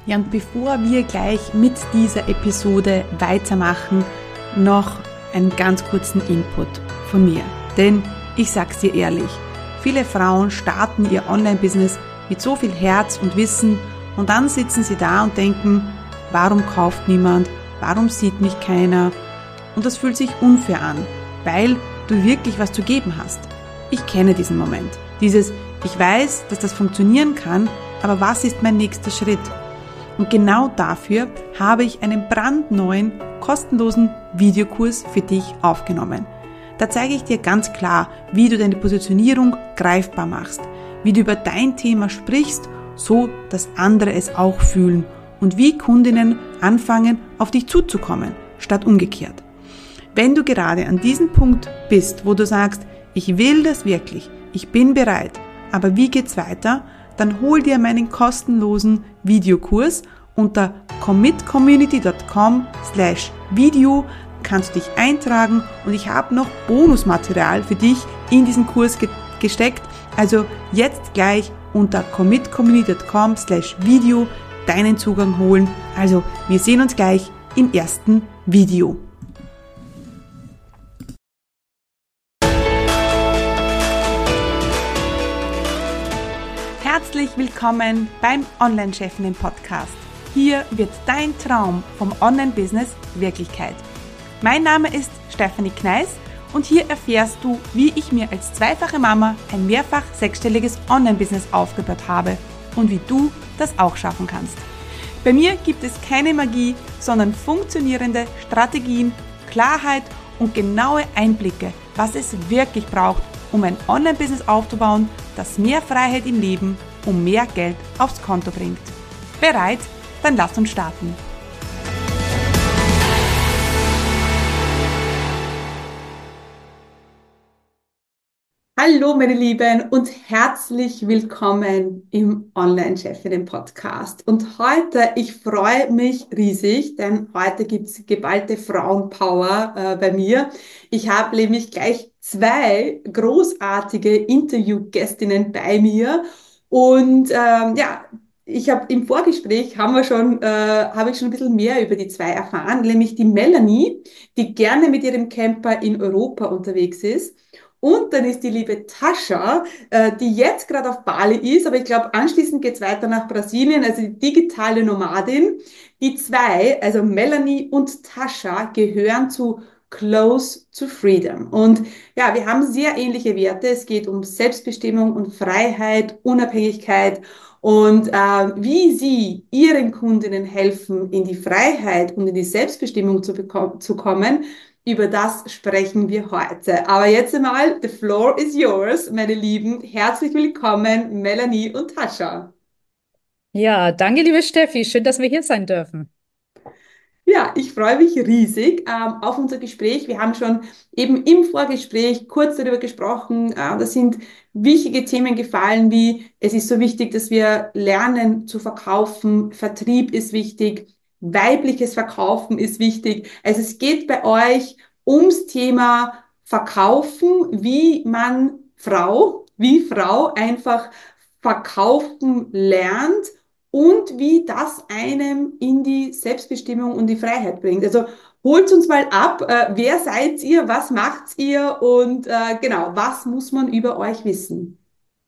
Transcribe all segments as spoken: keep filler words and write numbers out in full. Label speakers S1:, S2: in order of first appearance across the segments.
S1: Ja, und bevor wir gleich mit dieser Episode weitermachen, noch einen ganz kurzen Input von mir. Denn ich sag's dir ehrlich, viele Frauen starten ihr Online-Business mit so viel Herz und Wissen und dann sitzen sie da und denken, warum kauft niemand, warum sieht mich keiner? Und das fühlt sich unfair an, weil du wirklich was zu geben hast. Ich kenne diesen Moment. Dieses, ich weiß, dass das funktionieren kann, aber was ist mein nächster Schritt? Und genau dafür habe ich einen brandneuen, kostenlosen Videokurs für dich aufgenommen. Da zeige ich dir ganz klar, wie du deine Positionierung greifbar machst, wie du über dein Thema sprichst, so dass andere es auch fühlen und wie Kundinnen anfangen, auf dich zuzukommen, statt umgekehrt. Wenn du gerade an diesem Punkt bist, wo du sagst, ich will das wirklich, ich bin bereit, aber wie geht's weiter? Dann hol dir meinen kostenlosen Videokurs unter commitcommunity.com slash video, kannst dich eintragen und ich habe noch Bonusmaterial für dich in diesen Kurs ge- gesteckt. Also jetzt gleich unter commitcommunity.com slash video deinen Zugang holen. Also wir sehen uns gleich im ersten Video. Herzlich willkommen beim Online-Chefinnen-Podcast. Hier wird dein Traum vom Online-Business Wirklichkeit. Mein Name ist Stefanie Kneis und hier erfährst du, wie ich mir als zweifache Mama ein mehrfach sechsstelliges Online-Business aufgebaut habe und wie du das auch schaffen kannst. Bei mir gibt es keine Magie, sondern funktionierende Strategien, Klarheit und genaue Einblicke, was es wirklich braucht, um ein Online-Business aufzubauen, das mehr Freiheit im Leben und mehr Geld aufs Konto bringt. Bereit? Dann lass uns starten. Hallo meine Lieben und herzlich willkommen im Online-Chefinnen-Podcast. Und heute, ich freue mich riesig, denn heute gibt's geballte Frauenpower äh, bei mir. Ich habe nämlich gleich zwei großartige Interviewgästinnen bei mir. Und ähm, ja, ich habe im Vorgespräch haben wir schon, äh, habe ich schon ein bisschen mehr über die zwei erfahren, nämlich die Melanie, die gerne mit ihrem Camper in Europa unterwegs ist. Und dann ist die liebe Tascha, äh, die jetzt gerade auf Bali ist, aber ich glaube, anschließend geht's weiter nach Brasilien, also die digitale Nomadin. Die zwei, also Melanie und Tascha, gehören zu Close to Freedom. Und ja, wir haben sehr ähnliche Werte. Es geht um Selbstbestimmung und Freiheit, Unabhängigkeit und äh, wie sie ihren Kundinnen helfen, in die Freiheit und in die Selbstbestimmung zu, bekommen, zu kommen. Über das sprechen wir heute. Aber jetzt einmal, the floor is yours, meine Lieben. Herzlich willkommen, Melanie und Tascha.
S2: Ja, danke, liebe Steffi. Schön, dass wir hier sein dürfen.
S1: Ja, ich freue mich riesig ähm, auf unser Gespräch. Wir haben schon eben im Vorgespräch kurz darüber gesprochen. Äh, da sind wichtige Themen gefallen, wie es ist so wichtig, dass wir lernen zu verkaufen. Vertrieb ist wichtig. Weibliches Verkaufen ist wichtig. Also es geht bei euch ums Thema Verkaufen, wie man Frau, wie Frau einfach verkaufen lernt und wie das einem in die Selbstbestimmung und die Freiheit bringt. Also holt uns mal ab, äh, wer seid ihr, was macht ihr und äh, genau, was muss man über euch wissen?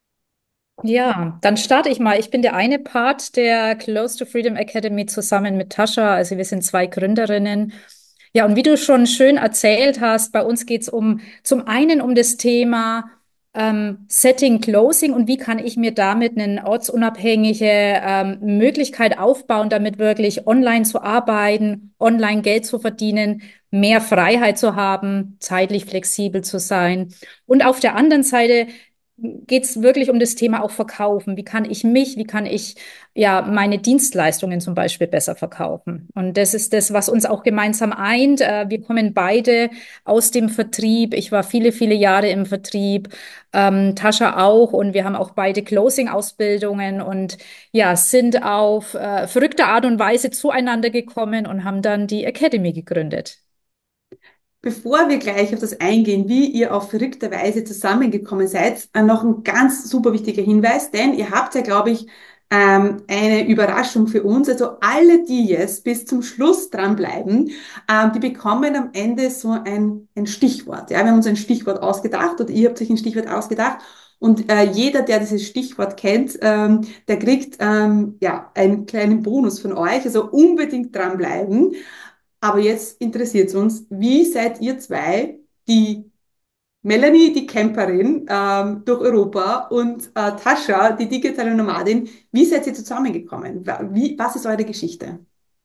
S2: Ja, dann starte ich mal. Ich bin der eine Part der Close to Freedom Academy zusammen mit Tascha. Also wir sind zwei Gründerinnen. Ja, und wie du schon schön erzählt hast, bei uns geht es um zum einen um das Thema ähm, Setting Closing und wie kann ich mir damit eine ortsunabhängige ähm, Möglichkeit aufbauen, damit wirklich online zu arbeiten, online Geld zu verdienen, mehr Freiheit zu haben, zeitlich flexibel zu sein. Und auf der anderen Seite geht es wirklich um das Thema auch Verkaufen. Wie kann ich mich, wie kann ich ja meine Dienstleistungen zum Beispiel besser verkaufen? Und das ist das, was uns auch gemeinsam eint. Äh, Wir kommen beide aus dem Vertrieb. Ich war viele, viele Jahre im Vertrieb, ähm, Tascha auch. Und wir haben auch beide Closing-Ausbildungen und ja, sind auf äh, verrückte Art und Weise zueinander gekommen und haben dann die Academy gegründet.
S1: Bevor wir gleich auf das eingehen, wie ihr auf verrückte Weise zusammengekommen seid, äh, noch ein ganz super wichtiger Hinweis, denn ihr habt ja, glaube ich, ähm, eine Überraschung für uns. Also alle, die jetzt bis zum Schluss dranbleiben, ähm, die bekommen am Ende so ein, ein Stichwort. Ja, wir haben uns ein Stichwort ausgedacht oder ihr habt euch ein Stichwort ausgedacht. Und äh, jeder, der dieses Stichwort kennt, ähm, der kriegt ähm, ja einen kleinen Bonus von euch. Also unbedingt dranbleiben. Aber jetzt interessiert es uns, wie seid ihr zwei, die Melanie, die Camperin, ähm, durch Europa und äh, Tascha, die digitale Nomadin, wie seid ihr zusammengekommen? Wa- Wie, was ist eure Geschichte?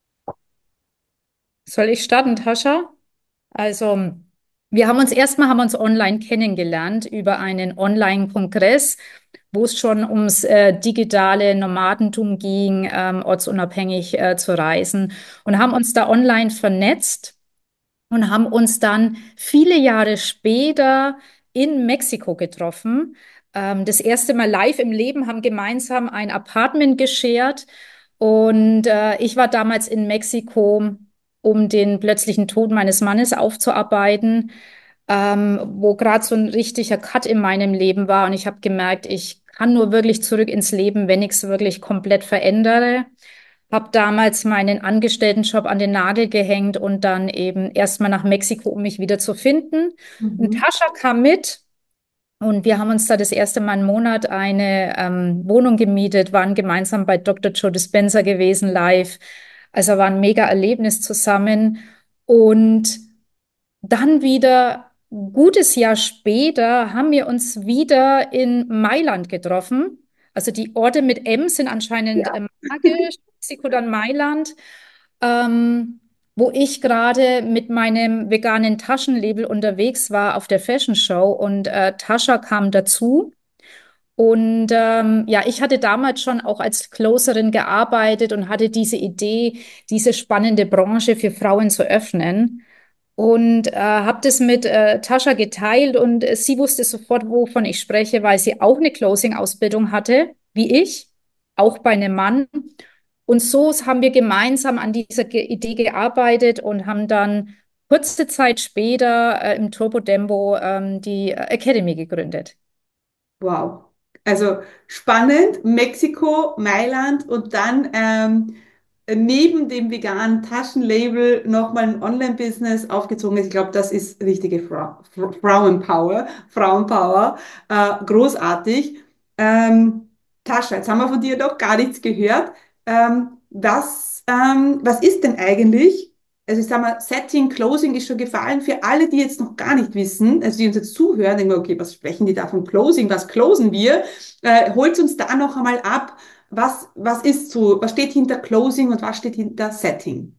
S2: Soll ich starten, Tascha? Also, wir haben uns erstmal haben uns online kennengelernt über einen Online-Kongress, wo es schon ums äh, digitale Nomadentum ging, ähm, ortsunabhängig äh, zu reisen und haben uns da online vernetzt und haben uns dann viele Jahre später in Mexiko getroffen. Ähm, das erste Mal live im Leben, haben gemeinsam ein Apartment geshared. Und äh, ich war damals in Mexiko, um den plötzlichen Tod meines Mannes aufzuarbeiten, ähm, wo gerade so ein richtiger Cut in meinem Leben war. Und ich habe gemerkt, ich kann nur wirklich zurück ins Leben, wenn ich es wirklich komplett verändere. Habe damals meinen Angestelltenjob an den Nagel gehängt und dann eben erstmal nach Mexiko, um mich wieder zu finden. Und
S1: Mhm.
S2: Tascha kam mit und wir haben uns da das erste Mal einen Monat eine ähm, Wohnung gemietet, waren gemeinsam bei Doktor Joe Dispenza gewesen live. Also war ein mega Erlebnis zusammen. Und dann wieder ein gutes Jahr später haben wir uns wieder in Mailand getroffen. Also die Orte mit M sind anscheinend
S1: Ja.
S2: ähm, magisch, Mexiko, dann Mailand, ähm, wo ich gerade mit meinem veganen Taschenlabel unterwegs war auf der Fashion Show und äh, Tascha kam dazu. Und ähm, ja, ich hatte damals schon auch als Closerin gearbeitet und hatte diese Idee, diese spannende Branche für Frauen zu öffnen. Und äh, habe das mit äh, Tascha geteilt und äh, sie wusste sofort, wovon ich spreche, weil sie auch eine Closing-Ausbildung hatte, wie ich, auch bei einem Mann. Und so haben wir gemeinsam an dieser Ge Idee gearbeitet und haben dann kurze Zeit später äh, im Turbo Dembo ähm, die äh, Academy gegründet.
S1: Wow. Also spannend, Mexiko, Mailand und dann ähm, neben dem veganen Taschenlabel nochmal ein Online-Business aufgezogen ist. Ich glaube, das ist richtige Fra Fra Frauenpower. Frauenpower. Äh, großartig. Ähm, Tascha, jetzt haben wir von dir doch gar nichts gehört. Ähm, was, ähm, was ist denn eigentlich? Also ich sage mal, Setting, Closing ist schon gefallen für alle, die jetzt noch gar nicht wissen, also die uns jetzt zuhören, denken wir, okay, was sprechen die da von Closing, was closen wir? Äh, holt uns da noch einmal ab, was, was ist so, was steht hinter Closing und was steht hinter Setting?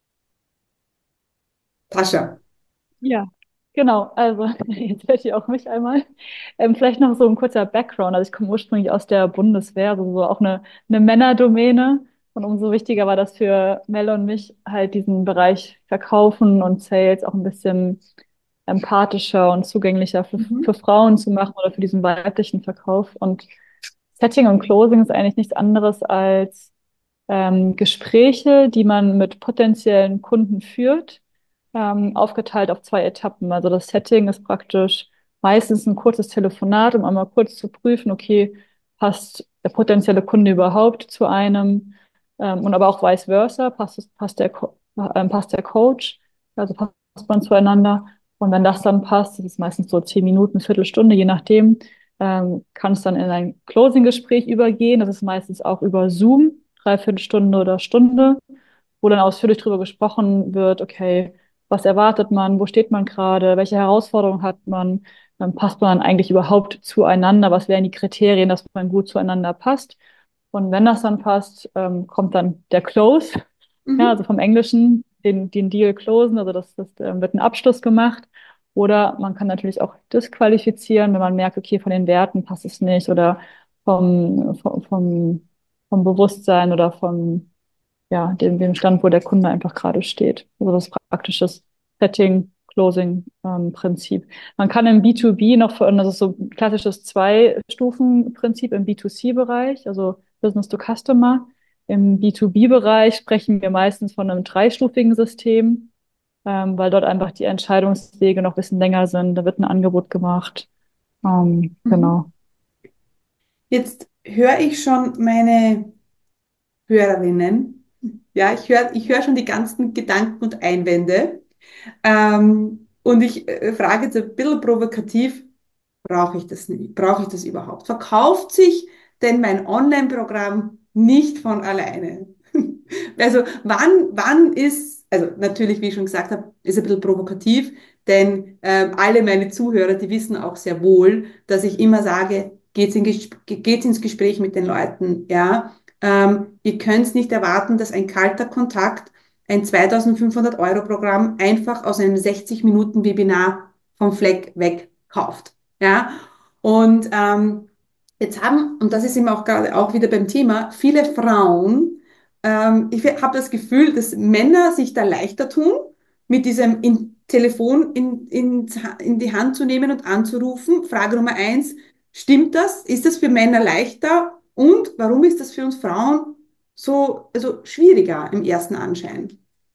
S1: Tascha.
S3: Ja, genau. Also jetzt hört ihr auch mich einmal. Ähm, vielleicht noch so ein kurzer Background. Also ich komme ursprünglich aus der Bundeswehr, also so auch eine, eine Männerdomäne. Und umso wichtiger war das für Mel und mich, halt diesen Bereich Verkaufen und Sales auch ein bisschen empathischer und zugänglicher für,
S1: Mhm.
S3: für Frauen zu machen oder für diesen weiblichen Verkauf. Und Setting und Closing ist eigentlich nichts anderes als ähm, Gespräche, die man mit potenziellen Kunden führt, ähm, aufgeteilt auf zwei Etappen. Also das Setting ist praktisch meistens ein kurzes Telefonat, um einmal kurz zu prüfen, okay, passt der potenzielle Kunde überhaupt zu einem, ähm, und aber auch vice versa, passt, es, passt, der, Co- ähm, passt der Coach, also passt man zueinander. Und wenn das dann passt, das ist meistens so zehn Minuten, Viertelstunde, je nachdem, ähm, kann es dann in ein Closing-Gespräch übergehen. Das ist meistens auch über Zoom, Dreiviertelstunde oder Stunde, wo dann ausführlich darüber gesprochen wird, okay, was erwartet man, wo steht man gerade, welche Herausforderungen hat man, dann passt man dann eigentlich überhaupt zueinander, was wären die Kriterien, dass man gut zueinander passt. Und wenn das dann passt, ähm, kommt dann der Close, ja,
S1: Mhm.
S3: also vom Englischen, den, den Deal closen, also das, das ähm, wird ein Abschluss gemacht. Oder man kann natürlich auch disqualifizieren, wenn man merkt, okay, von den Werten passt es nicht oder vom, vom, vom, vom Bewusstsein oder vom, ja, dem, dem Stand, wo der Kunde einfach gerade steht. Also das praktisches Setting, Closing, ähm, Prinzip. Man kann im B zwei B noch, für, das ist so ein klassisches Zwei-Stufen-Prinzip im B zwei C-Bereich, also Business to Customer. Im B zwei B-Bereich sprechen wir meistens von einem dreistufigen System, ähm, weil dort einfach die Entscheidungswege noch ein bisschen länger sind. Da wird ein Angebot gemacht. Ähm,
S1: Mhm.
S3: genau.
S1: Jetzt höre ich schon meine Hörerinnen. Ja, ich höre ich hör schon die ganzen Gedanken und Einwände. Ähm, und ich äh, frage jetzt ein bisschen provokativ, brauche ich das nicht? Brauche ich das überhaupt? Verkauft sich denn mein Online-Programm nicht von alleine? Also wann, wann ist, also natürlich, wie ich schon gesagt habe, ist ein bisschen provokativ, denn ähm, alle meine Zuhörer, die wissen auch sehr wohl, dass ich immer sage, geht's in, Ges- geht's ins Gespräch mit den Leuten, ja. Ähm, ihr könnt nicht erwarten, dass ein kalter Kontakt ein zweitausendfünfhundert Euro Programm einfach aus einem sechzig Minuten Webinar vom Fleck weg kauft. Ja, und ähm, jetzt haben, und das ist eben auch gerade auch wieder beim Thema, viele Frauen, ähm, ich habe das Gefühl, dass Männer sich da leichter tun, mit diesem in Telefon in, in, in die Hand zu nehmen und anzurufen. Frage Nummer eins, stimmt das? Ist das für Männer leichter? Und warum ist das für uns Frauen so, also schwieriger im ersten Anschein?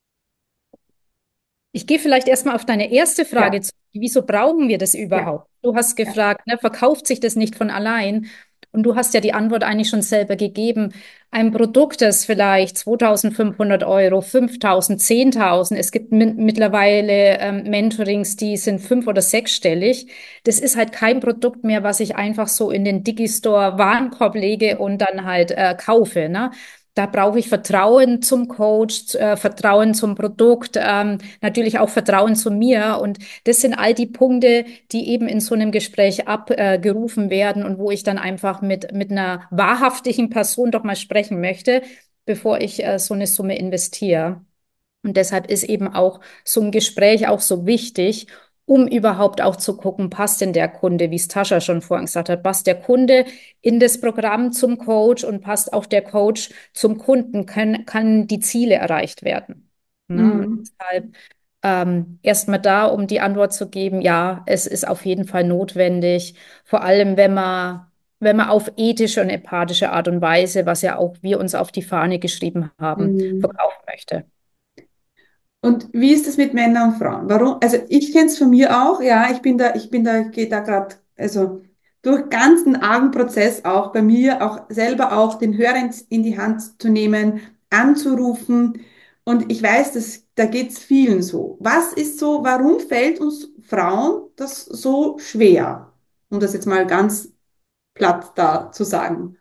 S2: Ich gehe vielleicht erstmal auf deine erste Frage
S1: Ja,
S2: zu. Wieso brauchen wir das
S1: ja,
S2: überhaupt? Du hast
S1: ja.
S2: gefragt, ne, verkauft sich das nicht von allein? Und du hast ja die Antwort eigentlich schon selber gegeben. Ein Produkt, das vielleicht zweitausendfünfhundert Euro, fünftausend, zehntausend, es gibt min- mittlerweile ähm, Mentorings, die sind fünf- oder sechsstellig. Das ist halt kein Produkt mehr, was ich einfach so in den Digistore Warenkorb lege und dann halt äh, kaufe, ne? Da brauche ich Vertrauen zum Coach, äh, Vertrauen zum Produkt, ähm, natürlich auch Vertrauen zu mir. Und das sind all die Punkte, die eben in so einem Gespräch abgerufen werden und wo ich dann einfach mit, mit einer wahrhaftigen Person doch mal sprechen möchte, bevor ich äh, so eine Summe investiere. Und deshalb ist eben auch so ein Gespräch auch so wichtig, um überhaupt auch zu gucken, passt denn der Kunde, wie es Tascha schon vorhin gesagt hat, passt der Kunde in das Programm zum Coach und passt auch der Coach zum Kunden, können, kann die Ziele erreicht werden. Ne? Und
S1: Mhm.
S2: deshalb ähm, erstmal da, um die Antwort zu geben, ja, es ist auf jeden Fall notwendig, vor allem wenn man, wenn man auf ethische und empathische Art und Weise, was ja auch wir uns auf die Fahne geschrieben haben,
S1: Mhm.
S2: verkaufen möchte.
S1: Und wie ist es mit Männern und Frauen? Warum? Also ich kenne es von mir auch, ja, ich bin da, ich bin da, gehe da gerade, also durch ganzen argen Prozess auch bei mir, auch selber auch den Hörer ins- in die Hand zu nehmen, anzurufen. Und ich weiß, dass, da geht es vielen so. Was ist so, warum fällt uns Frauen das so schwer? Um das jetzt mal ganz platt da zu sagen.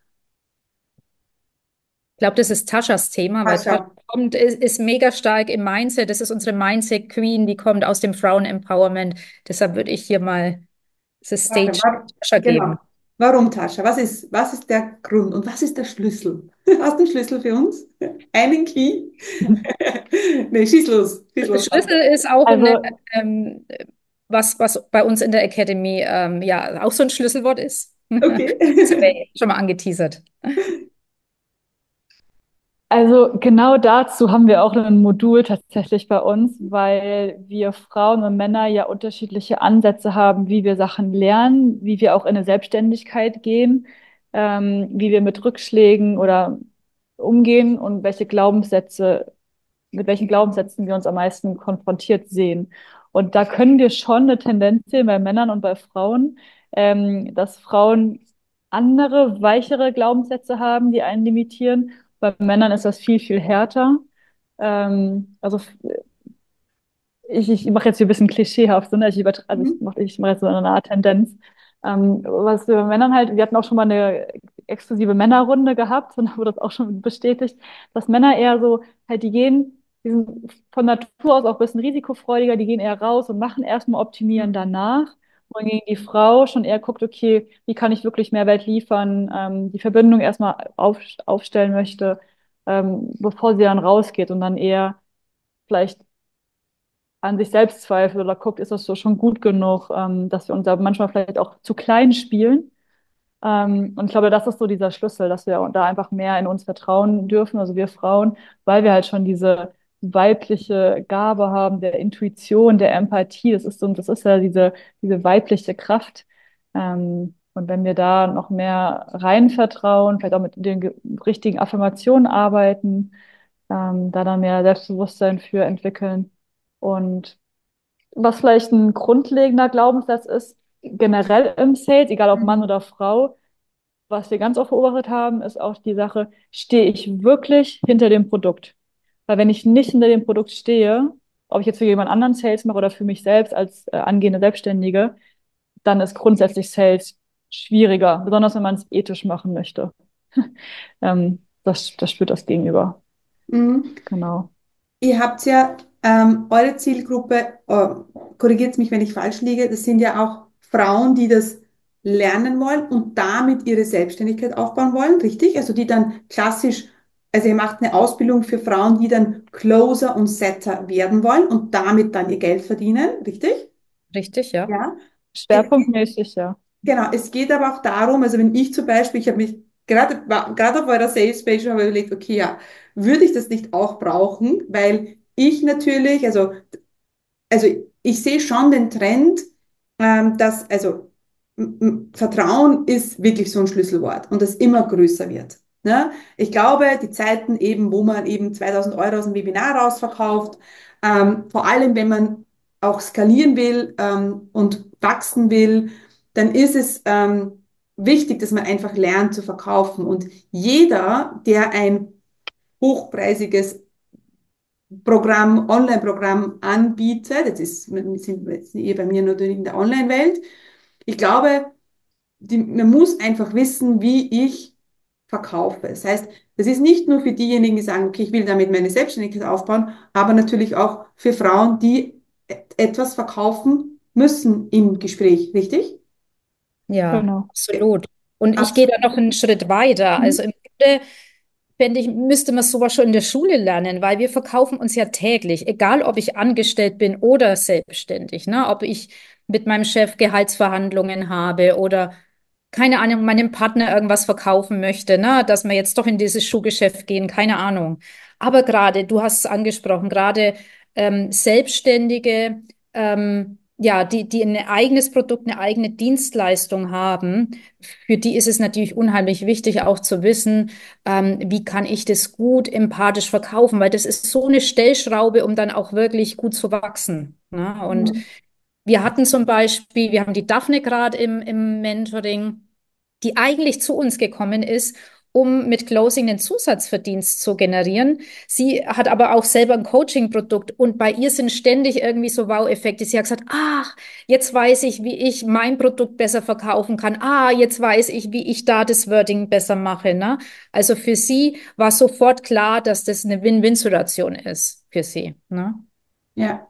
S2: Ich glaube, das ist Taschas Thema, weil Tascha
S1: Pascha.
S2: kommt, ist, ist mega stark im Mindset. Das ist unsere Mindset Queen, die kommt aus dem Frauen-Empowerment. Deshalb würde ich hier mal the
S1: Tascha,
S2: Stage
S1: war,
S2: Tascha
S1: genau.
S2: geben.
S1: Warum, Tascha? Was ist, was ist der Grund und was ist der Schlüssel? Hast du einen Schlüssel für uns? Einen Key? Nee, schieß los, schieß los,
S2: Schlüssel
S1: Tascha.
S2: ist auch eine,
S3: Also,
S2: ähm, was, was bei uns in der Academy ähm, ja auch so ein Schlüsselwort ist.
S1: Okay.
S2: Das wäre schon mal angeteasert.
S3: also genau dazu haben wir auch ein Modul tatsächlich bei uns, weil wir Frauen und Männer ja unterschiedliche Ansätze haben, wie wir Sachen lernen, wie wir auch in eine Selbstständigkeit gehen, ähm, wie wir mit Rückschlägen oder umgehen und welche Glaubenssätze, mit welchen Glaubenssätzen wir uns am meisten konfrontiert sehen. Und da können wir schon eine Tendenz sehen bei Männern und bei Frauen, ähm, dass Frauen andere, weichere Glaubenssätze haben, die einen limitieren. Bei Männern ist das viel, viel härter. Ähm, also ich, ich mache jetzt hier ein bisschen klischeehaft, ne? Ich übertre also ich
S1: Mhm.
S3: mache ich mache jetzt so eine Art Tendenz. Ähm, was wir bei Männern halt, wir hatten auch schon mal eine exklusive Männerrunde gehabt und da wurde das auch schon bestätigt, dass Männer eher so, halt die gehen, die sind von Natur aus auch ein bisschen risikofreudiger, die gehen eher raus und machen erstmal optimieren danach. Wohingegen die Frau schon eher guckt, okay, wie kann ich wirklich Mehrwert liefern, ähm, die Verbindung erstmal auf, aufstellen möchte, ähm, bevor sie dann rausgeht und dann eher vielleicht an sich selbst zweifelt oder guckt, ist das so schon gut genug, ähm, dass wir uns da manchmal vielleicht auch zu klein spielen. Ähm, und ich glaube, das ist so dieser Schlüssel, dass wir da einfach mehr in uns vertrauen dürfen, also wir Frauen, weil wir halt schon diese weibliche Gabe haben, der Intuition, der Empathie. Das ist so, das ist ja diese, diese weibliche Kraft. Ähm, und wenn wir da noch mehr rein vertrauen, vielleicht auch mit den ge- richtigen Affirmationen arbeiten, ähm, da dann mehr Selbstbewusstsein für entwickeln. Und was vielleicht ein grundlegender Glaubenssatz ist, generell im Sales, egal ob Mann
S1: Mhm.
S3: oder Frau, was wir ganz oft beobachtet haben, ist auch die Sache, stehe ich wirklich hinter dem Produkt? Weil wenn ich nicht hinter dem Produkt stehe, ob ich jetzt für jemand anderen Sales mache oder für mich selbst als äh, angehende Selbstständige, dann ist grundsätzlich Sales schwieriger, besonders wenn man es ethisch machen möchte. ähm, das, das spürt das Gegenüber.
S1: Mhm.
S3: Genau.
S1: Ihr habt ja ähm, eure Zielgruppe, äh, korrigiert mich, wenn ich falsch liege, das sind ja auch Frauen, die das lernen wollen und damit ihre Selbstständigkeit aufbauen wollen, richtig? Also die dann klassisch, also ihr macht eine Ausbildung für Frauen, die dann Closer und Setter werden wollen und damit dann ihr Geld verdienen, richtig?
S2: Richtig, ja.
S1: Ja.
S3: Schwerpunktmäßig, ja.
S1: Genau, es geht aber auch darum, also wenn ich zum Beispiel, ich habe mich gerade war- gerade auf eurer Sales Page habe ich überlegt, okay, ja, würde ich das nicht auch brauchen, weil ich natürlich, also also ich sehe schon den Trend, ähm, dass also m- m- Vertrauen ist wirklich so ein Schlüsselwort und das immer größer wird. Ne? Ich glaube, die Zeiten eben, wo man eben zweitausend Euro aus dem Webinar rausverkauft, ähm, vor allem wenn man auch skalieren will ähm, und wachsen will, dann ist es ähm, wichtig, dass man einfach lernt zu verkaufen. Und jeder, der ein hochpreisiges Programm, Online-Programm anbietet, jetzt ist, wir sind jetzt eher bei mir nur in der Online-Welt. Ich glaube, die, man muss einfach wissen, wie ich verkaufe. Das heißt, das ist nicht nur für diejenigen, die sagen, okay, ich will damit meine Selbstständigkeit aufbauen, aber natürlich auch für Frauen, die et- etwas verkaufen müssen im Gespräch, richtig?
S2: Ja,
S3: Genau.
S2: absolut. Und ich gehe
S1: Absolut.
S2: da noch einen Schritt weiter. Also im Grunde fände ich, müsste man sowas schon in der Schule lernen, weil wir verkaufen uns ja täglich, egal ob ich angestellt bin oder selbstständig, ne? Ob ich mit meinem Chef Gehaltsverhandlungen habe oder keine Ahnung, meinem Partner irgendwas verkaufen möchte, ne? Dass wir jetzt doch in dieses Schuhgeschäft gehen, keine Ahnung. Aber gerade, du hast es angesprochen, gerade ähm, Selbstständige, ähm, ja, die, die ein eigenes Produkt, eine eigene Dienstleistung haben, für die ist es natürlich unheimlich wichtig, auch zu wissen, ähm, wie kann ich das gut empathisch verkaufen, weil das ist so eine Stellschraube, um dann auch wirklich gut zu wachsen. Ne? Und
S3: Mhm.
S2: wir hatten zum Beispiel, wir haben die Daphne gerade im, im Mentoring, die eigentlich zu uns gekommen ist, um mit Closing den Zusatzverdienst zu generieren. Sie hat aber auch selber ein Coaching-Produkt und bei ihr sind ständig irgendwie so Wow-Effekte. Sie hat gesagt, ach, jetzt weiß ich, wie ich mein Produkt besser verkaufen kann. Ah, jetzt weiß ich, wie ich da das Wording besser mache, ne? Also für sie war sofort klar, dass das eine Win-Win-Situation ist für sie, ne?
S1: Ja.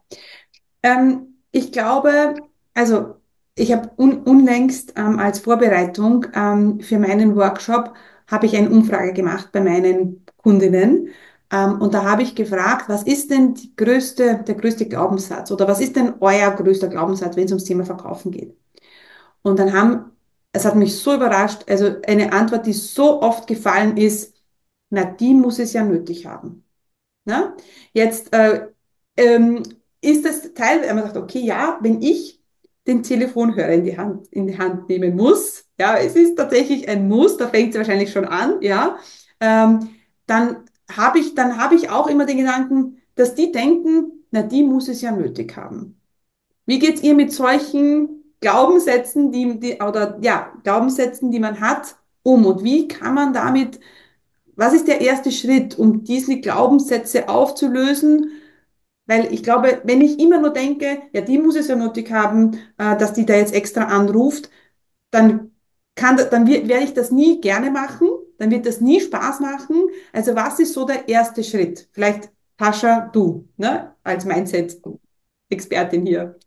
S1: Ähm, ich glaube, also ich habe un unlängst ähm, als Vorbereitung ähm, für meinen Workshop habe ich eine Umfrage gemacht bei meinen Kundinnen. Ähm, und da habe ich gefragt, was ist denn die größte, der größte Glaubenssatz oder was ist denn euer größter Glaubenssatz, wenn es ums Thema Verkaufen geht? Und dann haben, es hat mich so überrascht, also eine Antwort, die so oft gefallen ist, na, die muss es ja nötig haben. Ne? Jetzt äh, ähm, ist das Teil, wenn man sagt, okay, ja, wenn ich den Telefonhörer in die Hand, in die Hand nehmen muss, ja, es ist tatsächlich ein Muss, da fängt es wahrscheinlich schon an, ja, ähm, dann habe ich, dann habe ich auch immer den Gedanken, dass die denken, na, die muss es ja nötig haben. Wie geht's ihr mit solchen Glaubenssätzen, die, die, oder ja, Glaubenssätzen, die man hat, um? Und wie kann man damit, was ist der erste Schritt, um diese Glaubenssätze aufzulösen? Weil ich glaube, wenn ich immer nur denke, ja, die muss es ja nötig haben, äh, dass die da jetzt extra anruft, dann kann, dann wird, werde ich das nie gerne machen, dann wird das nie Spaß machen. Also was ist so der erste Schritt? Vielleicht Tascha, du, ne, als Mindset-Expertin hier.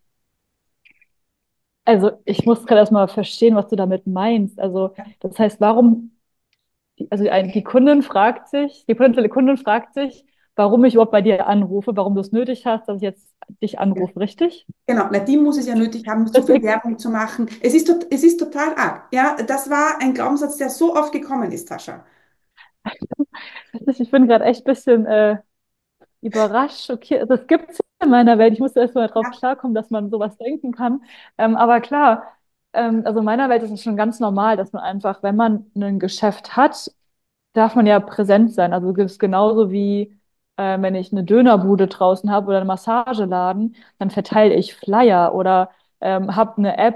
S3: Also ich muss gerade erstmal verstehen, was du damit meinst. Also das heißt, warum, also ein, die Kundin fragt sich, die potenzielle Kundin fragt sich, warum ich überhaupt bei dir anrufe, warum du es nötig hast, dass ich jetzt dich anrufe, richtig?
S1: Genau, Nadine muss es ja nötig haben, so
S3: Das,
S1: viel Werbung zu machen. Es ist, tot- es ist total arg. Ja, das war ein Glaubenssatz, der so oft gekommen ist, Tascha.
S3: ich bin gerade echt ein bisschen äh, überrascht, schockiert. Das gibt es in meiner Welt. Ich musste erst mal drauf
S1: Ja,
S3: klarkommen, dass man sowas denken kann. Ähm, aber klar, ähm, also in meiner Welt ist es schon ganz normal, dass man einfach, wenn man ein Geschäft hat, darf man ja präsent sein. Also es ist genauso wie äh, wenn ich eine Dönerbude draußen habe oder einen Massageladen, dann verteile ich Flyer oder ähm, habe eine App,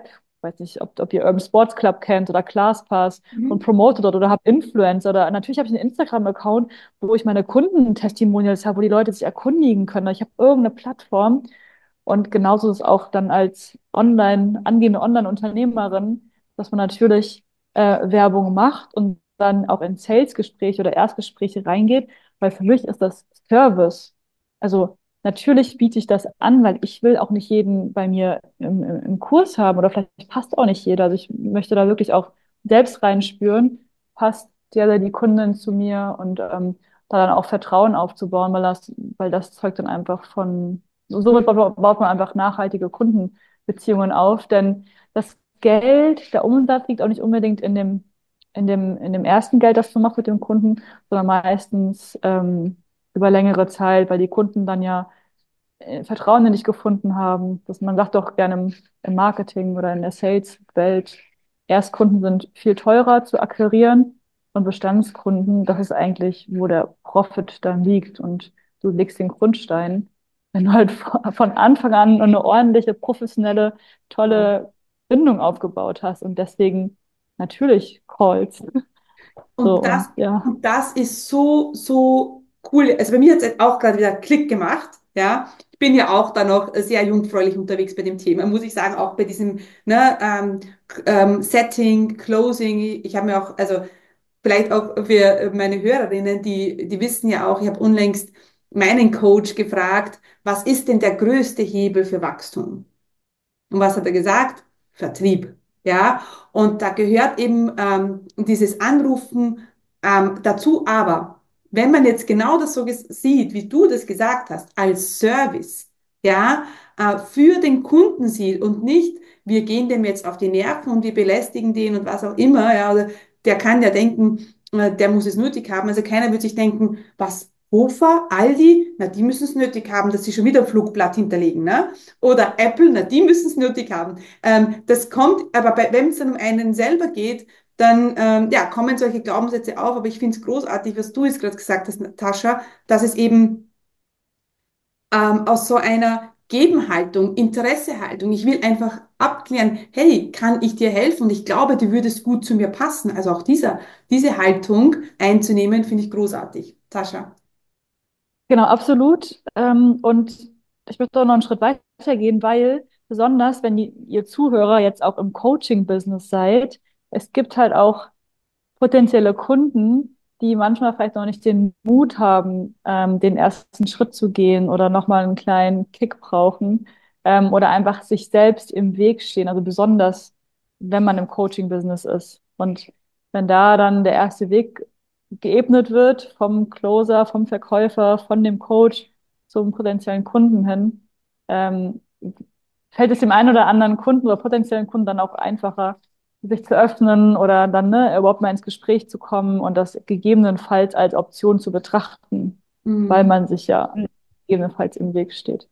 S3: weiß nicht, ob, ob ihr Urban Sports Club kennt oder ClassPass und
S1: Mhm.
S3: promote dort oder habe Influencer oder natürlich habe ich einen Instagram-Account, wo ich meine Kunden-Testimonials habe, wo die Leute sich erkundigen können. Ich habe irgendeine Plattform und genauso ist es auch dann als online, angehende Online-Unternehmerin, dass man natürlich äh, Werbung macht und dann auch in Sales-Gespräche oder Erstgespräche reingeht, weil für mich ist das Service. Also natürlich biete ich das an, weil ich will auch nicht jeden bei mir im, im, im Kurs haben oder vielleicht passt auch nicht jeder. Also ich möchte da wirklich auch selbst reinspüren, passt der oder die Kundin zu mir und ähm, da dann auch Vertrauen aufzubauen, weil das, weil das zeugt dann einfach von, so- somit baut baut man einfach nachhaltige Kundenbeziehungen auf, denn das Geld, der Umsatz liegt auch nicht unbedingt in dem, in dem, in dem ersten Geld, das du machst mit dem Kunden, sondern meistens ähm, über längere Zeit, weil die Kunden dann ja äh, Vertrauen in dich gefunden haben. Das, man sagt doch gerne im, im Marketing oder in der Sales-Welt, Erstkunden sind viel teurer zu akquirieren und Bestandskunden, das ist eigentlich, wo der Profit dann liegt und du legst den Grundstein. Wenn du halt von Anfang an eine ordentliche, professionelle,
S1: Ja.
S3: tolle Bindung aufgebaut hast und deswegen natürlich Calls. So
S1: Und das,
S3: und ja.
S1: und das ist so, so cool. Also bei mir hat es auch gerade wieder Klick gemacht. Ja, ich bin ja auch da noch sehr jungfräulich unterwegs bei dem Thema, muss ich sagen, auch bei diesem ne, ähm, ähm, Setting, Closing. Ich habe mir auch, also vielleicht auch für meine Hörerinnen, die, die wissen ja auch, ich habe unlängst meinen Coach gefragt, was ist denn der größte Hebel für Wachstum? Und was hat er gesagt? Vertrieb. Ja, und da gehört eben ähm, dieses Anrufen ähm, dazu. Aber wenn man jetzt genau das so ges- sieht, wie du das gesagt hast, als Service, ja, äh, für den Kunden sieht und nicht, wir gehen dem jetzt auf die Nerven und wir belästigen den und was auch immer, ja, oder der kann ja denken, äh, der muss es nötig haben. Also keiner wird sich denken, was Hofer, Aldi, na, die müssen es nötig haben, dass sie schon wieder ein Flugblatt hinterlegen, ne? Oder Apple, na, die müssen es nötig haben. Ähm, das kommt, aber bei, wenn es dann um einen selber geht, dann ähm, ja, kommen solche Glaubenssätze auf. Aber ich finde es großartig, was du jetzt gerade gesagt hast, Natascha, dass es eben ähm, aus so einer Gebenhaltung, Interessehaltung, ich will einfach abklären, hey, kann ich dir helfen? Und ich glaube, du würdest gut zu mir passen. Also auch dieser, diese Haltung einzunehmen, finde ich großartig. Tascha.
S3: Genau, absolut. Ähm, und ich möchte auch noch einen Schritt weiter gehen, weil besonders, wenn die, ihr Zuhörer jetzt auch im Coaching-Business seid, es gibt halt auch potenzielle Kunden, die manchmal vielleicht noch nicht den Mut haben, ähm, den ersten Schritt zu gehen oder nochmal einen kleinen Kick brauchen, ähm, oder einfach sich selbst im Weg stehen. Also besonders, wenn man im Coaching-Business ist. Und wenn da dann der erste Weg geebnet wird vom Closer, vom Verkäufer, von dem Coach zum potenziellen Kunden hin, ähm, fällt es dem einen oder anderen Kunden oder potenziellen Kunden dann auch einfacher, sich zu öffnen oder dann ne, überhaupt mal ins Gespräch zu kommen und das gegebenenfalls als Option zu betrachten, weil
S1: Mhm.
S3: man sich ja gegebenenfalls im Weg steht.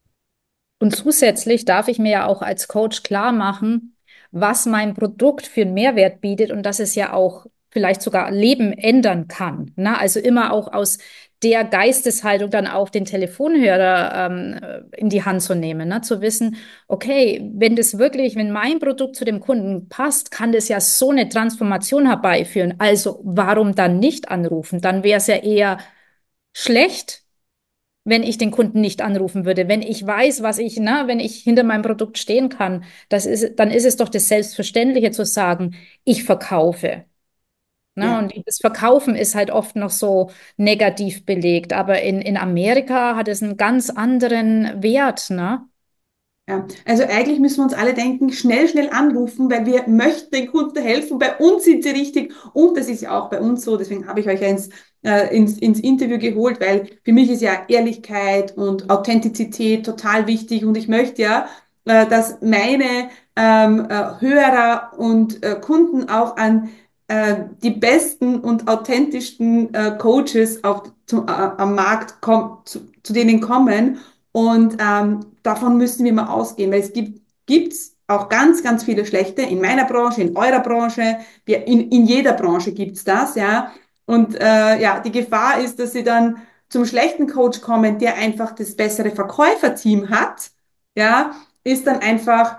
S2: Und zusätzlich darf ich mir ja auch als Coach klar machen, was mein Produkt für einen Mehrwert bietet und dass es ja auch vielleicht sogar Leben ändern kann. Ne? Also immer auch aus der Geisteshaltung dann auch den Telefonhörer ähm, in die Hand zu nehmen, ne? Zu wissen, okay, wenn das wirklich, wenn mein Produkt zu dem Kunden passt, kann das ja so eine Transformation herbeiführen. Also warum dann nicht anrufen? Dann wäre es ja eher schlecht, wenn ich den Kunden nicht anrufen würde, wenn ich weiß, was ich, na, wenn ich hinter meinem Produkt stehen kann, das ist, dann ist es doch das Selbstverständliche zu sagen, ich verkaufe. Ne?
S1: Ja.
S2: Und das Verkaufen ist halt oft noch so negativ belegt, aber in, in Amerika hat es einen ganz anderen Wert, ne?
S1: Ja, also eigentlich müssen wir uns alle denken, schnell, schnell anrufen, weil wir möchten den Kunden helfen. Bei uns sind sie richtig und das ist ja auch bei uns so. Deswegen habe ich euch ja ins, äh, ins, ins Interview geholt, weil für mich ist ja Ehrlichkeit und Authentizität total wichtig und ich möchte ja, äh, dass meine ähm, äh, Hörer und äh, Kunden auch an äh, die besten und authentischsten äh, Coaches auf, zum, äh, am Markt komm, zu, zu denen kommen. Und ähm, davon müssen wir mal ausgehen, weil es gibt gibt's auch ganz, ganz viele schlechte in meiner Branche, in eurer Branche, wir, in, in jeder Branche gibt's das, ja. Und äh, ja, die Gefahr ist, dass sie dann zum schlechten Coach kommen, der einfach das bessere Verkäuferteam hat, ja, ist dann einfach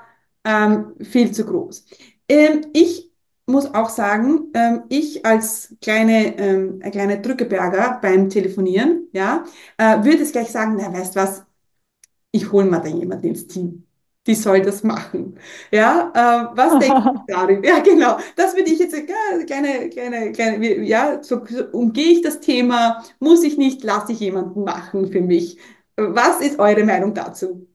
S1: ähm, viel zu groß. Ähm, ich muss auch sagen, ähm, ich als kleine, ähm, ein kleiner Drückeberger beim Telefonieren, ja, äh, würde es gleich sagen, na, weißt was, ich hole mal da jemanden ins Team. Die soll das machen. Ja, äh, was denkst du darüber? Ja, genau. Das würde ich jetzt, ja, kleine, kleine, kleine, wie- ja, so, so umgehe ich das Thema, muss ich nicht, lasse ich jemanden machen für mich. Was ist eure Meinung dazu?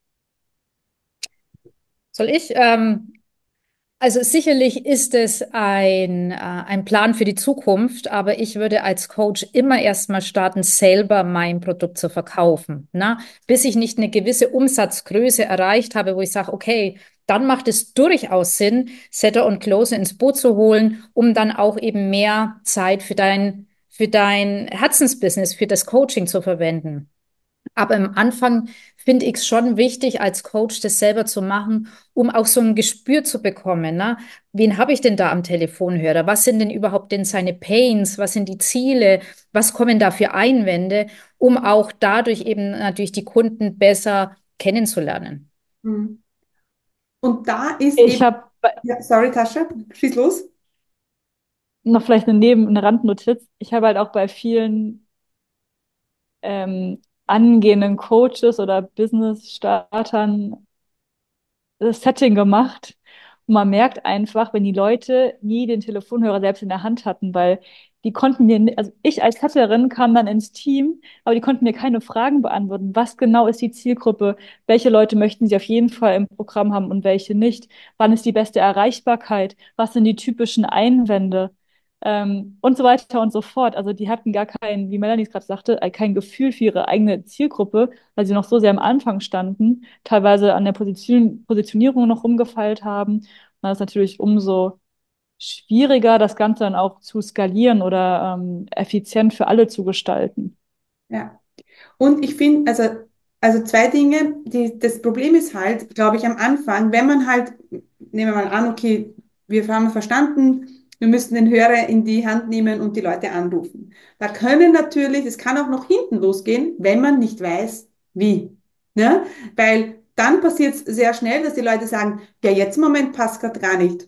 S2: Soll ich? Ähm, Also sicherlich ist es ein, äh, ein Plan für die Zukunft, aber ich würde als Coach immer erstmal starten, selber mein Produkt zu verkaufen, ne? Bis ich nicht eine gewisse Umsatzgröße erreicht habe, wo ich sage, okay, dann macht es durchaus Sinn, Setter und Closer ins Boot zu holen, um dann auch eben mehr Zeit für dein, für dein Herzensbusiness, für das Coaching zu verwenden. Aber am Anfang finde ich es schon wichtig, als Coach das selber zu machen, um auch so ein Gespür zu bekommen. Ne? Wen habe ich denn da am Telefonhörer? Was sind denn überhaupt denn seine Pains? Was sind die Ziele? Was kommen da für Einwände, um auch dadurch eben natürlich die Kunden besser kennenzulernen?
S1: Hm. Und da ist
S3: Ich
S1: eben,
S3: habe
S1: ja, sorry, Tascha, schieß los.
S3: noch vielleicht eine Neben-, eine Randnotiz. Ich habe halt auch bei vielen ähm, angehenden Coaches oder Business-Startern das Setting gemacht. Und man merkt einfach, wenn die Leute nie den Telefonhörer selbst in der Hand hatten, weil die konnten mir, ni- also ich als Cutterin kam dann ins Team, aber die konnten mir keine Fragen beantworten. Was genau ist die Zielgruppe? Welche Leute möchten sie auf jeden Fall im Programm haben und welche nicht? Wann ist die beste Erreichbarkeit? Was sind die typischen Einwände? Ähm, und so weiter und so fort. Also die hatten gar kein, wie Melanie es gerade sagte, äh, kein Gefühl für ihre eigene Zielgruppe, weil sie noch so sehr am Anfang standen, teilweise an der Position, Positionierung noch rumgefeilt haben. Und dann ist natürlich umso schwieriger, das Ganze dann auch zu skalieren oder ähm, effizient für alle zu gestalten.
S1: Ja. Und ich finde, also, also zwei Dinge, die, das Problem ist halt, glaube ich, am Anfang, wenn man halt, nehmen wir mal an, okay, wir haben verstanden, wir müssen den Hörer in die Hand nehmen und die Leute anrufen. Da können natürlich, es kann auch noch hinten losgehen, wenn man nicht weiß, wie. Ne? Weil dann passiert es sehr schnell, dass die Leute sagen, ja, jetzt im Moment passt gerade gar nicht.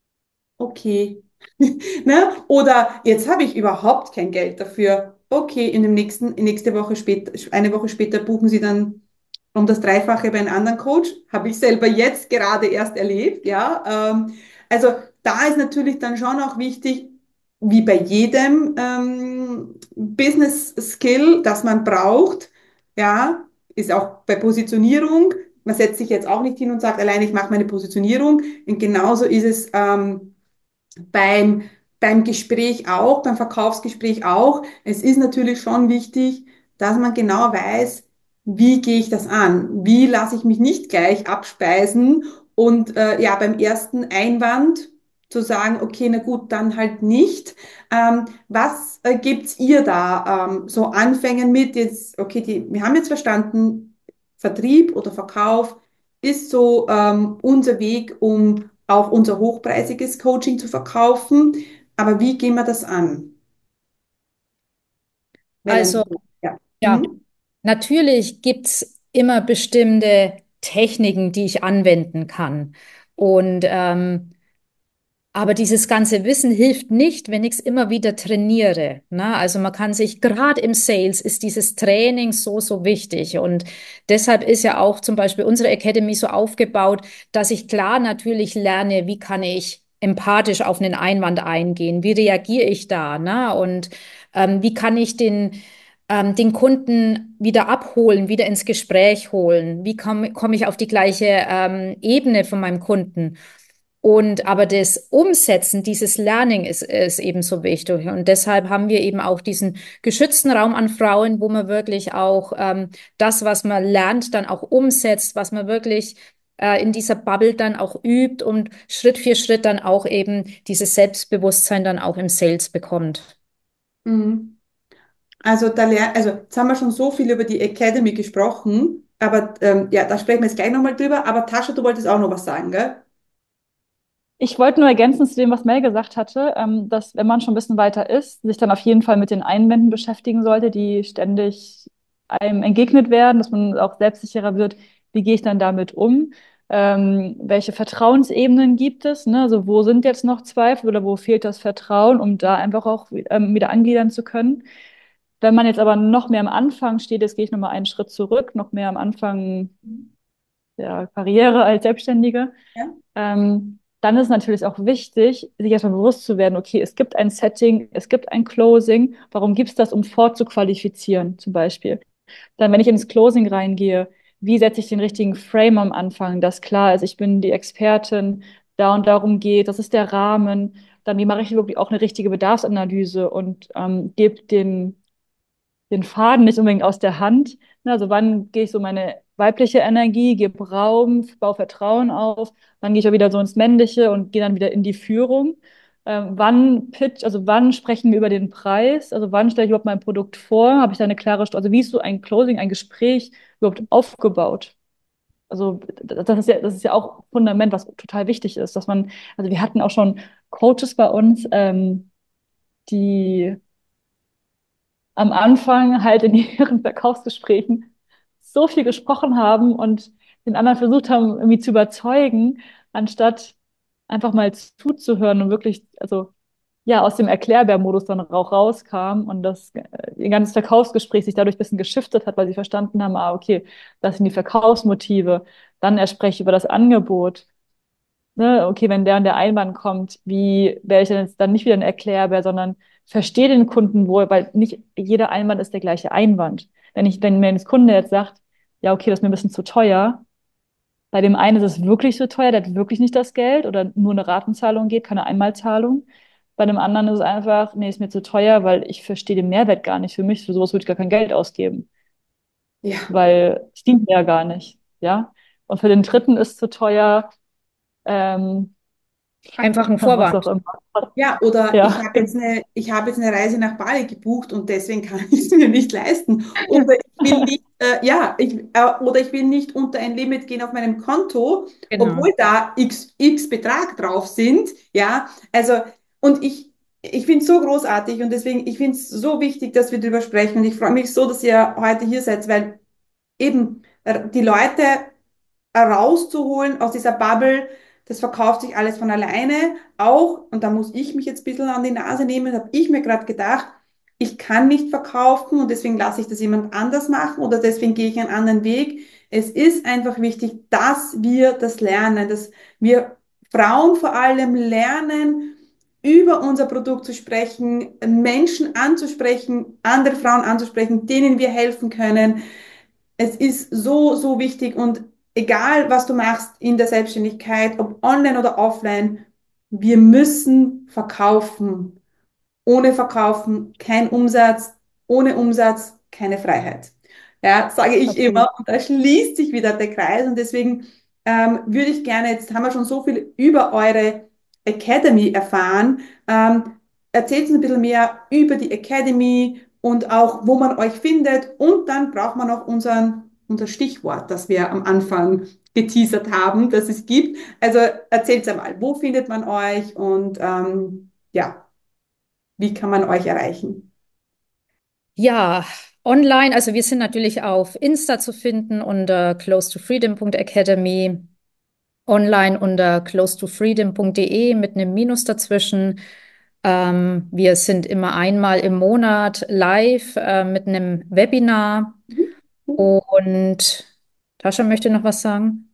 S1: Okay. Ne? Oder jetzt habe ich überhaupt kein Geld dafür. Okay, in dem nächsten, nächste Woche später, eine Woche später buchen Sie dann um das Dreifache bei einem anderen Coach. Habe ich selber jetzt gerade erst erlebt, ja. Ähm, also da ist natürlich dann schon auch wichtig, wie bei jedem ähm, Business Skill, das man braucht, ja, ist auch bei Positionierung. Man setzt sich jetzt auch nicht hin und sagt, allein ich mache meine Positionierung. Und genauso ist es ähm, beim, beim Gespräch auch, beim Verkaufsgespräch auch. Es ist natürlich schon wichtig, dass man genau weiß, wie gehe ich das an? Wie lasse ich mich nicht gleich abspeisen und äh, ja, beim ersten Einwand zu sagen, okay, na gut, dann halt nicht. Ähm, was äh, gibt's ihr da ähm, so Anfängen mit jetzt, okay, die, wir haben jetzt verstanden, Vertrieb oder Verkauf ist so ähm, unser Weg, um auch unser hochpreisiges Coaching zu verkaufen. Aber wie gehen wir das an?
S2: Also
S1: Melanie? Ja.
S2: ja,
S1: Mhm.
S2: natürlich gibt's immer bestimmte Techniken, die ich anwenden kann. Und ähm, aber dieses ganze Wissen hilft nicht, wenn ich es immer wieder trainiere. Ne? Also man kann sich, gerade im Sales ist dieses Training so, so wichtig. Und deshalb ist ja auch zum Beispiel unsere Academy so aufgebaut, dass ich klar natürlich lerne, wie kann ich empathisch auf einen Einwand eingehen, wie reagiere ich da, ne? Und ähm, wie kann ich den, ähm, den Kunden wieder abholen, wieder ins Gespräch holen, wie komme komm ich auf die gleiche ähm, Ebene von meinem Kunden. Und aber das Umsetzen, dieses Learning ist, ist eben so wichtig. Und deshalb haben wir eben auch diesen geschützten Raum an Frauen, wo man wirklich auch ähm, das, was man lernt, dann auch umsetzt, was man wirklich äh, in dieser Bubble dann auch übt und Schritt für Schritt dann auch eben dieses Selbstbewusstsein dann auch im Sales bekommt.
S1: Mhm. Also da ler also jetzt haben wir schon so viel über die Academy gesprochen, aber ähm, ja, da sprechen wir jetzt gleich nochmal drüber. Aber Tascha, du wolltest auch noch was sagen, gell?
S3: Ich wollte nur ergänzen zu dem, was Mel gesagt hatte, ähm, dass wenn man schon ein bisschen weiter ist, sich dann auf jeden Fall mit den Einwänden beschäftigen sollte, die ständig einem entgegnet werden, dass man auch selbstsicherer wird, wie gehe ich dann damit um. Ähm, welche Vertrauensebenen gibt es? Ne? Also wo sind jetzt noch Zweifel oder wo fehlt das Vertrauen, um da einfach auch ähm, wieder angliedern zu können? Wenn man jetzt aber noch mehr am Anfang steht, jetzt gehe ich nochmal einen Schritt zurück, noch mehr am Anfang der Karriere als Selbstständige,
S1: Ja.
S3: ähm, dann ist natürlich auch wichtig, sich erstmal bewusst zu werden, okay, es gibt ein Setting, es gibt ein Closing. Warum gibt es das, um vorzuqualifizieren, zum Beispiel? Dann, wenn ich ins Closing reingehe, wie setze ich den richtigen Frame am Anfang, dass klar ist, ich bin die Expertin, da und darum geht, das ist der Rahmen. Dann, wie mache ich wirklich auch eine richtige Bedarfsanalyse und ähm, gebe den den Faden nicht unbedingt aus der Hand. Ne, also wann gehe ich so meine weibliche Energie, gebe Raum, baue Vertrauen auf, wann gehe ich auch wieder so ins Männliche und gehe dann wieder in die Führung. Ähm, wann pitch, also wann sprechen wir über den Preis? Also wann stelle ich überhaupt mein Produkt vor? Habe ich da eine klare, St- also wie ist so ein Closing, ein Gespräch überhaupt aufgebaut? Also das ist ja, das ist ja auch Fundament, was total wichtig ist, dass man, also wir hatten auch schon Coaches bei uns, ähm, die am Anfang halt in ihren Verkaufsgesprächen so viel gesprochen haben und den anderen versucht haben, irgendwie zu überzeugen, anstatt einfach mal zuzuhören und wirklich, also ja, aus dem Erklärbär-Modus dann auch rauskam und das äh, ihr ganzes Verkaufsgespräch sich dadurch ein bisschen geschiftet hat, weil sie verstanden haben, ah, okay, das sind die Verkaufsmotive, dann er spreche über das Angebot. Ne, okay, wenn der und der Einwand kommt, wie wäre ich denn jetzt dann nicht wieder ein Erklärbär, sondern verstehe den Kunden wohl, weil nicht jeder Einwand ist der gleiche Einwand. Wenn ich, wenn mir ein Kunde jetzt sagt, ja, okay, das ist mir ein bisschen zu teuer, bei dem einen ist es wirklich so teuer, der hat wirklich nicht das Geld oder nur eine Ratenzahlung geht, keine Einmalzahlung. Bei dem anderen ist es einfach, nee, ist mir zu teuer, weil ich verstehe den Mehrwert gar nicht für mich, für sowas würde ich gar kein Geld ausgeben,
S1: Ja.
S3: weil es dient mir ja gar nicht, ja. Und für den dritten ist es zu teuer, ähm,
S2: Einfach ein
S3: was auch
S2: Vorwand.
S3: immer.
S1: Ja, oder ich
S3: Ja,
S1: habe jetzt eine, ich habe jetzt eine Reise nach Bali gebucht und deswegen kann ich es mir nicht leisten. Oder ich will nicht, äh, ja, ich, äh, oder ich will nicht unter ein Limit gehen auf meinem Konto,
S2: Genau.
S1: obwohl da x, x Betrag drauf sind. Ja, also, und ich, ich finde es so großartig und deswegen, ich finde es so wichtig, dass wir darüber sprechen. Und ich freue mich so, dass ihr heute hier seid, weil eben äh, die Leute rauszuholen aus dieser Bubble, das verkauft sich alles von alleine. Auch, und da muss ich mich jetzt ein bisschen an die Nase nehmen, habe ich mir gerade gedacht, ich kann nicht verkaufen und deswegen lasse ich das jemand anders machen oder deswegen gehe ich einen anderen Weg. Es ist einfach wichtig, dass wir das lernen, dass wir Frauen vor allem lernen, über unser Produkt zu sprechen, Menschen anzusprechen, andere Frauen anzusprechen, denen wir helfen können. Es ist so, so wichtig und egal, was du machst in der Selbstständigkeit, ob online oder offline, wir müssen verkaufen. Ohne Verkaufen kein Umsatz, ohne Umsatz keine Freiheit. Ja, sage ich
S3: absolut.
S1: immer. Und da schließt sich wieder der Kreis. Und deswegen ähm, würde ich gerne, jetzt haben wir schon so viel über eure Academy erfahren. Ähm, erzählt uns ein bisschen mehr über die Academy und auch, wo man euch findet. Und dann braucht man noch unseren, unser Stichwort, das wir am Anfang geteasert haben, dass es gibt. Also erzählt einmal, wo findet man euch und ähm, ja. Wie kann man euch erreichen?
S2: Ja, online, also wir sind natürlich auf Insta zu finden unter close to freedom punkt academy, online unter close to freedom punkt de mit einem Minus dazwischen. Ähm, wir sind immer einmal im Monat live äh, mit einem Webinar
S1: Mhm.
S2: und Tascha möchte noch was sagen?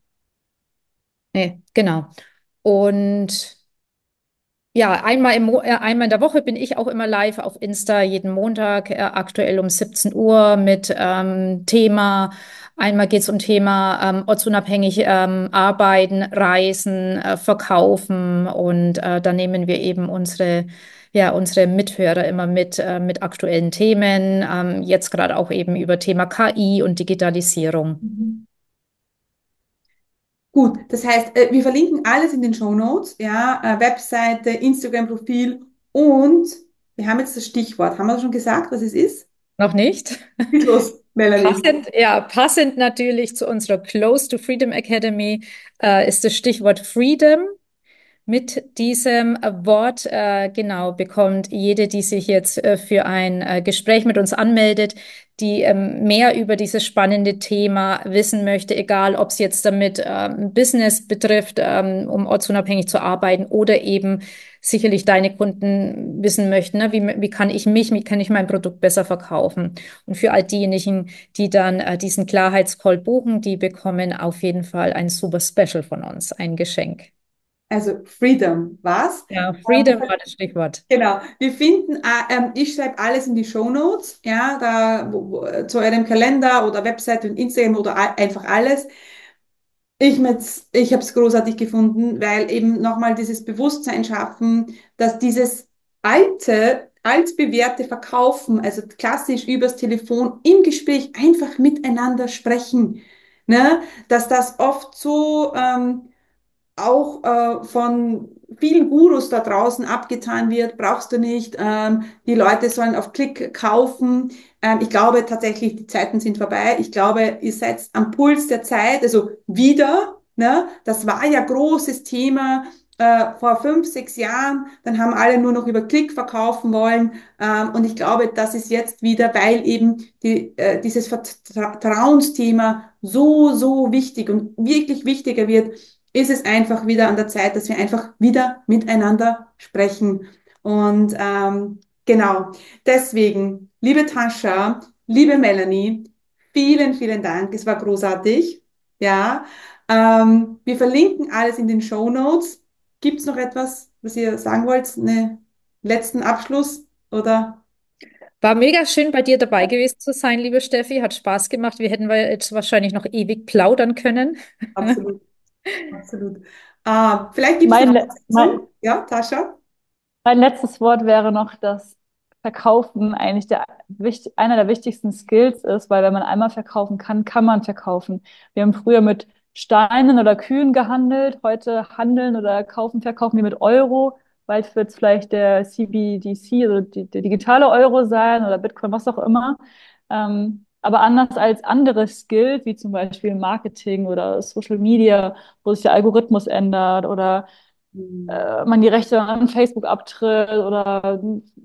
S2: Nee, genau. Und ja, einmal im Mo äh, einmal in der Woche bin ich auch immer live auf Insta, jeden Montag, äh, aktuell um siebzehn Uhr mit ähm, Thema. Einmal geht es um Thema ähm, ortsunabhängig ähm, arbeiten, reisen, äh, verkaufen und äh, da nehmen wir eben unsere, ja, unsere Mithörer immer mit, äh, mit aktuellen Themen, ähm, jetzt gerade auch eben über Thema K I und Digitalisierung.
S1: Mhm. Gut, das heißt, äh, wir verlinken alles in den Show Notes, ja, äh, Webseite, Instagram-Profil und wir haben jetzt das Stichwort. Haben wir schon gesagt, was es ist?
S2: Noch nicht?
S1: Schieß los, Melanie.
S2: Passend, ja, passend natürlich zu unserer Close to Freedom Academy äh, ist das Stichwort Freedom Mit diesem Wort, äh, genau, bekommt jede, die sich jetzt äh, für ein äh, Gespräch mit uns anmeldet, die ähm, mehr über dieses spannende Thema wissen möchte, egal ob es jetzt damit ähm, Business betrifft, ähm, um ortsunabhängig zu arbeiten oder eben sicherlich deine Kunden wissen möchten, ne? Wie, wie kann ich mich, wie kann ich mein Produkt besser verkaufen? Und für all diejenigen, die dann äh, diesen Klarheitscall buchen, die bekommen auf jeden Fall ein super Special von uns, ein Geschenk.
S1: Also Freedom, was?
S2: Ja,
S1: Ähm,
S2: Freedom war das Stichwort.
S1: Genau, wir finden, äh, ähm, ich schreibe alles in die Shownotes, ja, da wo, wo, zu eurem Kalender oder Website und Instagram oder a- einfach alles. Ich, met's- ich habe es großartig gefunden, weil eben nochmal dieses Bewusstsein schaffen, dass dieses alte, altbewährte Verkaufen, also klassisch übers Telefon im Gespräch einfach miteinander sprechen, ne, dass das oft so ähm, auch äh, von vielen Gurus da draußen abgetan wird, brauchst du nicht. Ähm, die Leute sollen auf Klick kaufen. Ähm, ich glaube tatsächlich, die Zeiten sind vorbei. Ich glaube, ihr seid am Puls der Zeit, also wieder. Ne? Das war ja großes Thema äh, vor fünf, sechs Jahren. Dann haben alle nur noch über Klick verkaufen wollen. Ähm, und ich glaube, das ist jetzt wieder, weil eben die, äh, dieses Vertrauensthema so, so wichtig und wirklich wichtiger wird, ist es einfach wieder an der Zeit, dass wir einfach wieder miteinander sprechen. Und ähm, genau, deswegen, liebe Tascha, liebe Melanie, vielen, vielen Dank. Es war großartig. Ja, ähm, wir verlinken alles in den Show Notes. Gibt es noch etwas, was ihr sagen wollt? Einen letzten Abschluss oder?
S2: War mega schön, bei dir dabei gewesen zu sein, liebe Steffi. Hat Spaß gemacht. Wir hätten wir jetzt wahrscheinlich noch ewig plaudern können.
S1: Absolut, absolut. Ah, vielleicht gibt es
S3: Mein,
S1: noch
S3: Le-
S1: was
S3: mein,
S1: dazu. Ja, Tascha?
S3: mein letztes Wort wäre noch, dass Verkaufen eigentlich der, wichtig, einer der wichtigsten Skills ist, weil wenn man einmal verkaufen kann, kann man verkaufen. Wir haben früher mit Steinen oder Kühen gehandelt, heute handeln oder kaufen, verkaufen wir mit Euro. Bald wird es vielleicht der C B D C, also die, der digitale Euro sein oder Bitcoin, was auch immer. Ähm, aber anders als andere Skills, wie zum Beispiel Marketing oder Social Media, wo sich der Algorithmus ändert oder
S1: Hm.
S3: äh, man die Rechte an Facebook abtritt oder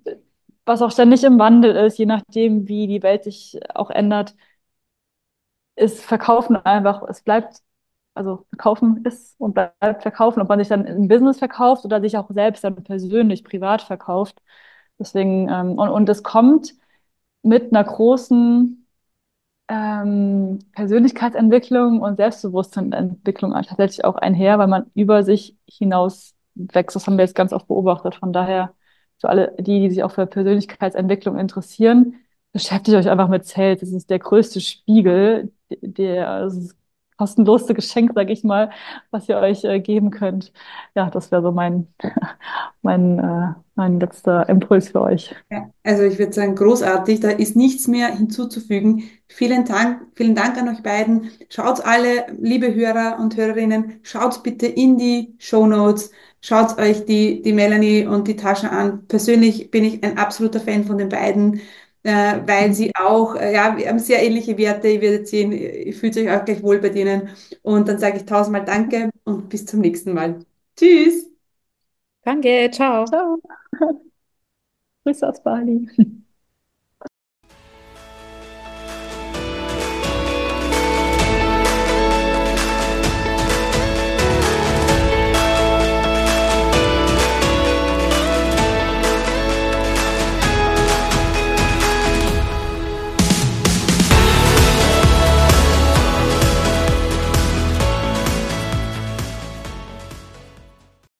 S3: was auch ständig im Wandel ist, je nachdem, wie die Welt sich auch ändert, ist Verkaufen einfach, es bleibt, also Verkaufen ist und bleibt Verkaufen, ob man sich dann im Business verkauft oder sich auch selbst dann persönlich, privat verkauft. Deswegen, ähm, und, und es kommt mit einer großen ähm, Persönlichkeitsentwicklung und Selbstbewusstseinsentwicklung tatsächlich auch einher, weil man über sich hinaus wächst. Das haben wir jetzt ganz oft beobachtet. Von daher, für alle die, die sich auch für Persönlichkeitsentwicklung interessieren, beschäftigt euch einfach mit Sales. Das ist der größte Spiegel, der das ist das kostenlosste Geschenk, sage ich mal, was ihr euch äh, geben könnt. Ja, das wäre so mein, mein, äh, mein letzter Impuls für euch.
S1: Ja, also ich würde sagen, großartig, da ist nichts mehr hinzuzufügen. Vielen Dank, vielen Dank an euch beiden. Schaut alle, liebe Hörer und Hörerinnen, schaut bitte in die Show Notes, schaut euch die, die Melanie und die Tascha an. Persönlich bin ich ein absoluter Fan von den beiden, äh, weil sie auch, äh, ja, wir haben sehr ähnliche Werte. Ihr werdet sehen, ihr fühlt euch auch gleich wohl bei denen. Und dann sage ich tausendmal Danke und bis zum nächsten Mal. Tschüss!
S2: Danke, ciao.
S3: Ciao. Grüße aus Bali.